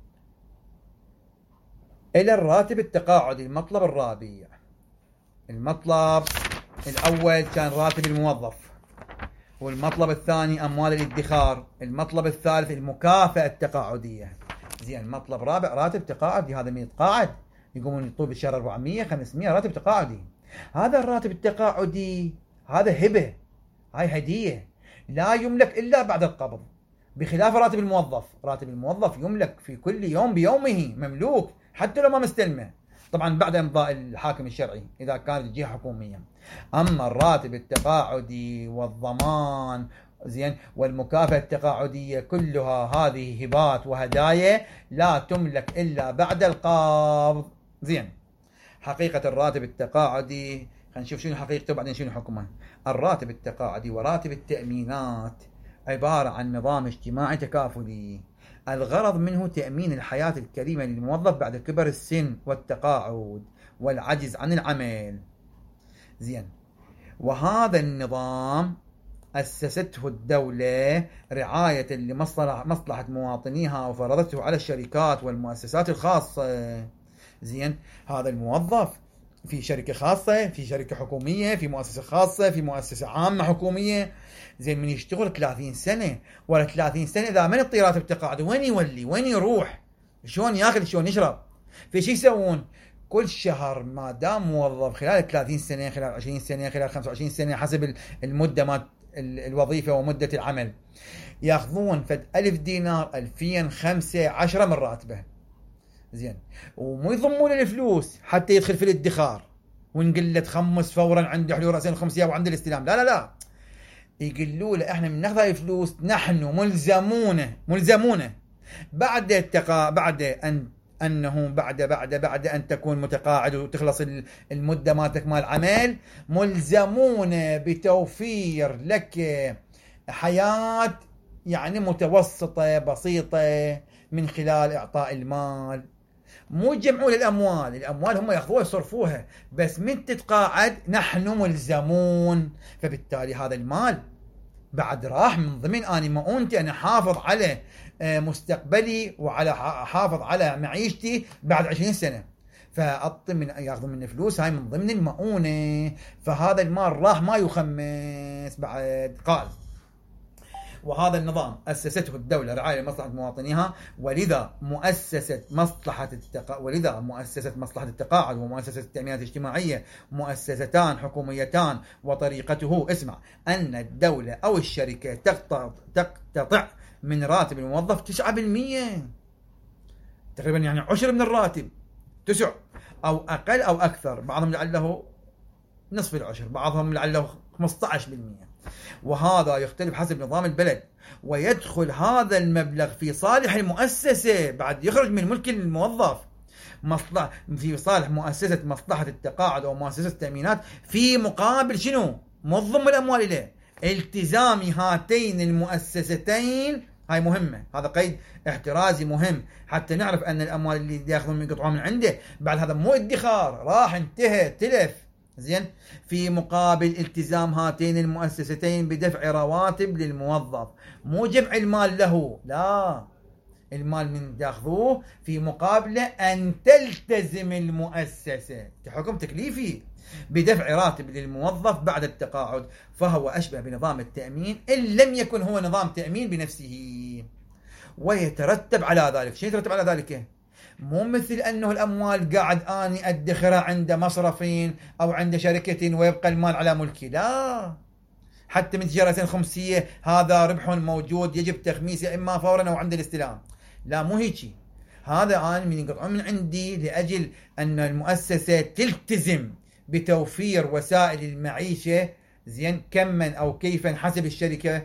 الى الراتب التقاعدي. المطلب الرابع. المطلب الاول كان راتب الموظف، والمطلب الثاني اموال الادخار، المطلب الثالث المكافأة التقاعدية. زين، المطلب الرابع راتب تقاعدي. هذا من يتقاعد يقومون يطلب بالشهر 400 500 راتب تقاعدي. هذا الراتب التقاعدي هذا هبة، هاي هدية، لا يملك إلا بعد القبض، بخلاف راتب الموظف. راتب الموظف يملك في كل يوم بيومه، مملوك حتى لو ما مستلمه، طبعا بعد إمضاء الحاكم الشرعي إذا كانت الجهة حكومية. أما الراتب التقاعدي والضمان زين والمكافأة التقاعدية كلها هذه هبات وهدايا لا تملك إلا بعد القبض. زين، حقيقة الراتب التقاعدي، خلينا نشوف شنو حقيقته بعدين شنو حكمه. الراتب التقاعدي وراتب التأمينات عبارة عن نظام اجتماعي تكافلي، الغرض منه تأمين الحياة الكريمة للموظف بعد كبر السن والتقاعد والعجز عن العمل. زين، وهذا النظام أسسته الدولة رعاية لمصلحة مواطنيها وفرضته على الشركات والمؤسسات الخاصة. زين، هذا الموظف في شركة خاصة، في شركة حكومية، في مؤسسة خاصة، في مؤسسة عامة حكومية. زين، من يشتغل 30 سنة ولا 30 سنة إذا من الطيرات التقاعد وين يولي؟ وين يروح؟ شلون ياكل؟ شلون يشرب؟ في شي يسوون؟ كل شهر ما دام موظف خلال 30 سنة، خلال 20 سنة، خلال 25 سنة، حسب المدة ما الوظيفة ومدة العمل، ياخذون فد 1000 دينار 2000 5 10 من راتبه. زين، ومو يضمون الفلوس حتى يدخل في الادخار ونقول له تخمس فورا عند حلول رأسين الخمسية وعند الاستلام. لا لا لا، يقولوا له احنا من ناخذ هاي الفلوس نحن ملزمون بعد ان تكون متقاعد وتخلص المدة مالتك مال عمل، ملزمون بتوفير لك حياة يعني متوسطة بسيطة من خلال اعطاء المال. مو يجمعون الاموال هم ياخذوها يصرفوها، بس من تتقاعد نحن ملزمون. فبالتالي هذا المال بعد راح من ضمن اني مؤونتي، انا حافظ على مستقبلي وعلى حافظ على معيشتي بعد 20 سنة، ياخذون من فلوس هاي من ضمن المؤونة. فهذا المال راح ما يخمس بعد. قال: وهذا النظام أسسته الدولة رعاية لمصلحة مواطنيها، ولذا مؤسسة مصلحة التقاعد ومؤسسة التأمينات الاجتماعية مؤسستان حكوميتان، وطريقته اسمع أن الدولة أو الشركة تقتطع من راتب الموظف 9%، تقريبا يعني 10 من الراتب، 9 أو أقل أو أكثر، بعضهم لعله نصف العشر، بعضهم لعله 15%. وهذا يختلف حسب نظام البلد، ويدخل هذا المبلغ في صالح المؤسسة، بعد يخرج من ملك الموظف، في صالح مصلحة التقاعد أو مؤسسة التأمينات، في مقابل شنو؟ منظم الأموال إليه. التزام هاتين المؤسستين، هاي مهمة، هذا قيد احترازي مهم حتى نعرف أن الأموال اللي ياخذون من قطعهم من عنده بعد هذا مو ادخار، راح انتهى تلف. زين، في مقابل التزام هاتين المؤسستين بدفع رواتب للموظف، مو جمع المال له، لا، المال من تاخذوه في مقابل أن تلتزم المؤسسة كحكم تكليفي بدفع راتب للموظف بعد التقاعد، فهو أشبه بنظام التأمين إن لم يكن هو نظام تأمين بنفسه. ويترتب على ذلك، شو يترتب على ذلك؟ مو مثل أنه الأموال قاعد أني أدخرها عند مصرفين أو عند شركة ويبقى المال على ملكي، لا، حتى من تجارة خمسية هذا ربح موجود يجب تخميسه إما فورا أو عند الاستلام، لا، مو هيك. هذا أنا من ينقطعون من عندي لأجل أن المؤسسة تلتزم بتوفير وسائل المعيشة، زين، كما أو كيفا حسب الشركة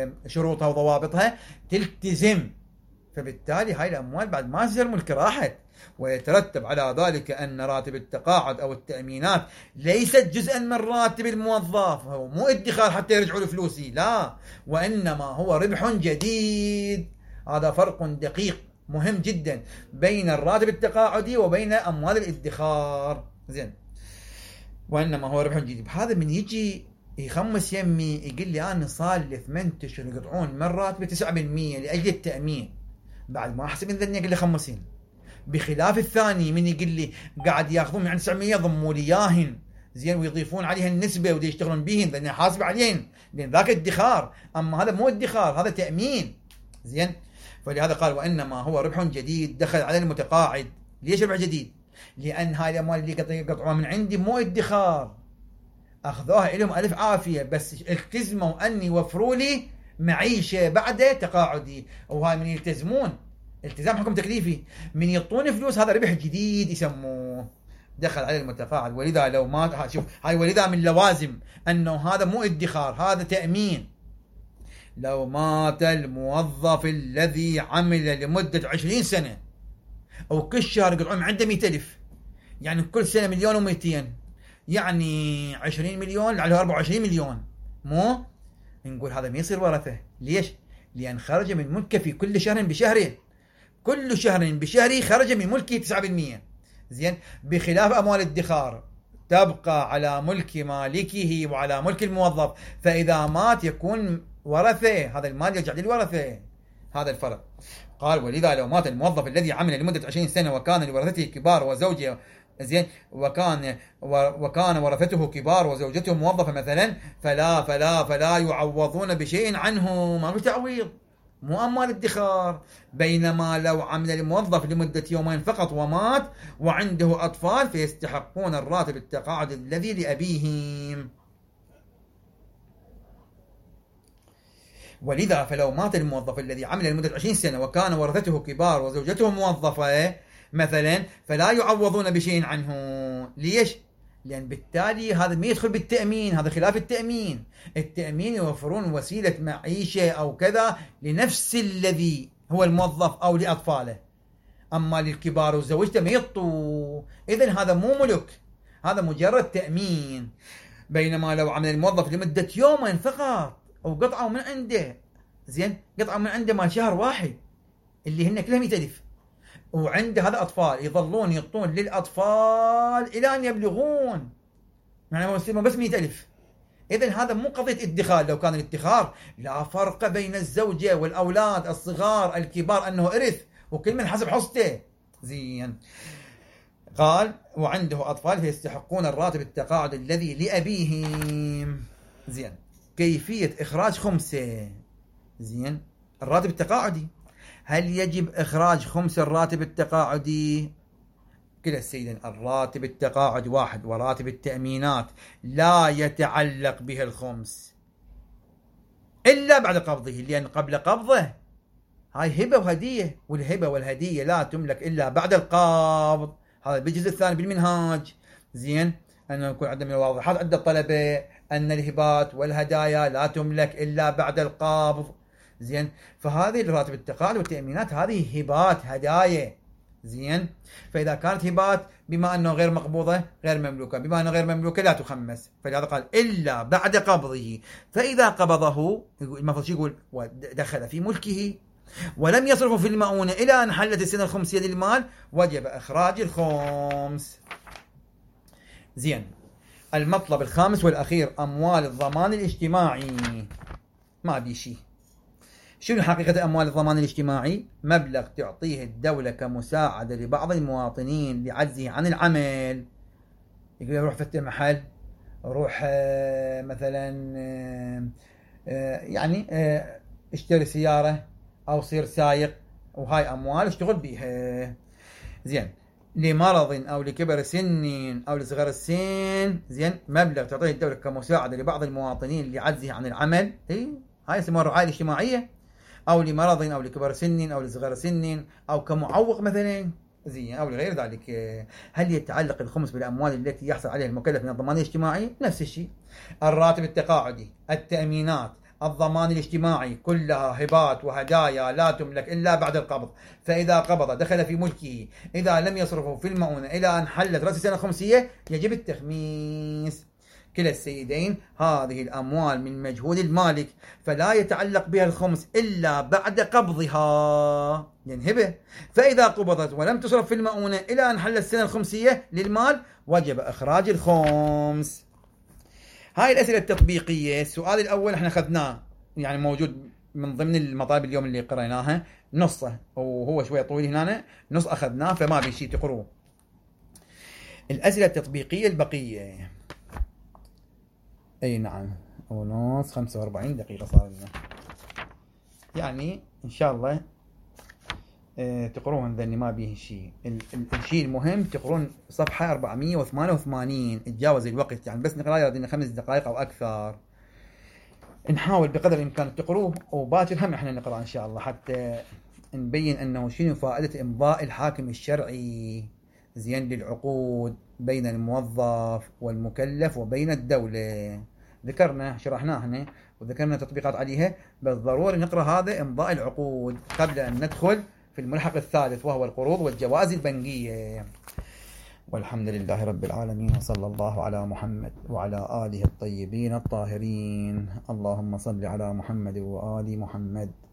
وشروطها وضوابطها تلتزم. فبالتالي هاي الأموال بعد ما تصير ملك راحت، ويترتب على ذلك أن راتب التقاعد أو التأمينات ليست جزءا من راتب الموظف، هو مو ادخار حتى يرجعوا لفلوسي، لا، وإنما هو ربح جديد. هذا فرق دقيق مهم جدا بين الراتب التقاعدي وبين أموال الادخار. زين، وإنما هو ربح جديد. هذا من يجي يخمس يمي يقول لي أنا صار لي 8 أشهر يقطعون من راتبي 9% لأجل التأمين، بعد ما أحسب إن ذني يقول لي 50، بخلاف الثاني من يقول لي قاعد ياخذون من 900 ضموا لي ياهن، زين، ويضيفون عليها النسبة ودي يشتغلون بيهن لأن حاسب عليهن، لأن ذاك ادخار، أما هذا مو ادخار، هذا تأمين. زين، فلهذا قال وإنما هو ربح جديد دخل على المتقاعد. ليش ربح جديد؟ لأن هاي الأموال اللي يقطعوها من عندي مو ادخار، أخذوها إلهم ألف عافية، بس التزموا أن يوفروا لي معيشة بعد تقاعدي، وهاي من يلتزمون التزام حكم تكليفي من يعطوني فلوس، هذا ربح جديد يسموه دخل على المتقاعد. ولذا لو ما شوف هاي، ولذا من لوازم أنه هذا مو ادخار، هذا تأمين. لو مات الموظف الذي عمل لمدة 20 سنة أو كل شهر يقطعون عنده 100,000، يعني كل سنة 1,200,000، يعني 20 مليون على 24 مليون، مو نقول هذا ما يصير ورثة. ليش؟ لأن خرج من ملكه في كل شهر بشهره، كل شهر بشهره خرج من ملكه 9%. زين، بخلاف أموال الادخار تبقى على ملك مالكه وعلى ملك الموظف، فإذا مات يكون ورثة، هذا المال يرجع للورثة. هذا الفرق. قال ولذا لو مات الموظف الذي عمل لمدة 20 سنة وكان لورثته كبار وزوجه، زين، وكان ورثته كبار وزوجته موظفة مثلا، فلا يعوضون بشيء عنه، ما في تعويض، مو أموال ادخار. بينما لو عمل الموظف لمدة يومين فقط ومات وعنده أطفال فيستحقون الراتب التقاعد الذي لأبيهم. ولذا فلو مات الموظف الذي عمل لمدة 20 سنة وكان ورثته كبار وزوجته موظفة مثلا، فلا يعوضون بشيء عنه. ليش؟ لأن بالتالي هذا ما يدخل بالتأمين، هذا خلاف التأمين. التأمين يوفرون وسيلة معيشة أو كذا لنفس الذي هو الموظف أو لأطفاله، أما للكبار وزوجته ما يطوا، إذن هذا مو ملك، هذا مجرد تأمين. بينما لو عمل الموظف لمدة يومين فقط وقطعوا من عنده، زين، قطعوا من عنده مال شهر واحد اللي هن كلهم 100,000، وعنده هذا أطفال يظلون يعطون للأطفال إلى أن يبلغون، يعني هو يصير بس 100,000. إذن هذا مو قضية ادخار. لو كان الادخار لا فرق بين الزوجة والأولاد الصغار الكبار أنه إرث وكل من حسب حصته. زين، قال وعنده أطفال فيستحقون الراتب التقاعد الذي لأبيهم. زين، كيفية إخراج خمسة. زين، الراتب التقاعدي، هل يجب إخراج خمس الراتب التقاعدي؟ كلا السيدين، الراتب التقاعد واحد، وراتب التأمينات لا يتعلق به الخمس إلا بعد قبضه، لأن قبل قبضه هاي هبة وهدية، والهبة والهدية لا تملك إلا بعد القبض. هذا بالجزء الثاني بالمنهاج. زين، أنه يكون عندنا من الواضحات عند الطلبة أن الهبات والهدايا لا تملك إلا بعد القبض. زين، فهذه الراتب التقاعد والتأمينات هذه هبات هدايا. زين، فإذا كانت هبات بما أنه غير مقبوضة غير مملوكة، بما أنه غير مملوكة لا تخمس، فلهذا قال إلا بعد قبضه. فإذا قبضه المفروض يقول ودخل في ملكه ولم يصرفه في المؤونة إلى أن حلت السنة الخمسية للمال، وجب إخراج الخمس. زين، المطلب الخامس والأخير أموال الضمان الاجتماعي. ما بي شيء. شنو حقيقة أموال الضمان الاجتماعي؟ مبلغ تعطيه الدولة كمساعدة لبعض المواطنين لعجزه عن العمل. يقول روح فتح محل، روح مثلا يعني اشتري سيارة أو صير سايق، وهاي أموال اشتغل بيها. زين، لمرض أو لكبر سن أو لصغر السن. زين، مبلغ تعطيه الدولة كمساعدة لبعض المواطنين لعجزه عن العمل، هاي اسمها الرعاية الاجتماعية، أو لمرض أو لكبر سن أو لصغر سن أو كمعوق مثلا، زين، أو لغير ذلك. هل يتعلق الخمس بالأموال التي يحصل عليها المكلف من الضمان الاجتماعي؟ نفس الشيء. الراتب التقاعدي، التأمينات، الضمان الاجتماعي كلها هبات وهدايا لا تملك إلا بعد القبض، فإذا قبض دخل في ملكه إذا لم يصرفه في المؤونة إلى أن حلت رأس السنة الخمسية يجب التخميس. كلا السيدين هذه الأموال من مجهود المالك، فلا يتعلق بها الخمس إلا بعد قبضها، ينهبه. فإذا قبضت ولم تصرف في المؤونة إلى أن حل السنة الخمسية للمال وجب إخراج الخمس. هاي الأسئلة التطبيقية. السؤال الأول احنا أخذناه، يعني موجود من ضمن المطالب اليوم اللي قرأناها نصه، وهو شوية طويل هنا، نص أخذناه فما بيشي تقروه. الأسئلة التطبيقية البقية اي نعم، ونص 45 دقيقة صار لنا، يعني ان شاء الله تقرون ذني ما بيه شيء. الشيء المهم تقرون صفحة 488، تجاوز الوقت يعني بس نقرأ لنا 5 دقائق او اكثر. نحاول بقدر الامكان تقروه، وباكر هم احنا نقرأ ان شاء الله حتى نبين انه شنو فائدة امضاء الحاكم الشرعي زين للعقود بين الموظف والمكلف وبين الدولة. ذكرنا شرحناه هنا وذكرنا تطبيقات عليها، بس ضروري نقرأ هذا امضاء العقود قبل أن ندخل في الملحق الثالث وهو القروض والجوائز البنكية. والحمد لله رب العالمين، وصلى الله على محمد وعلى آله الطيبين الطاهرين. اللهم صل على محمد وآل محمد.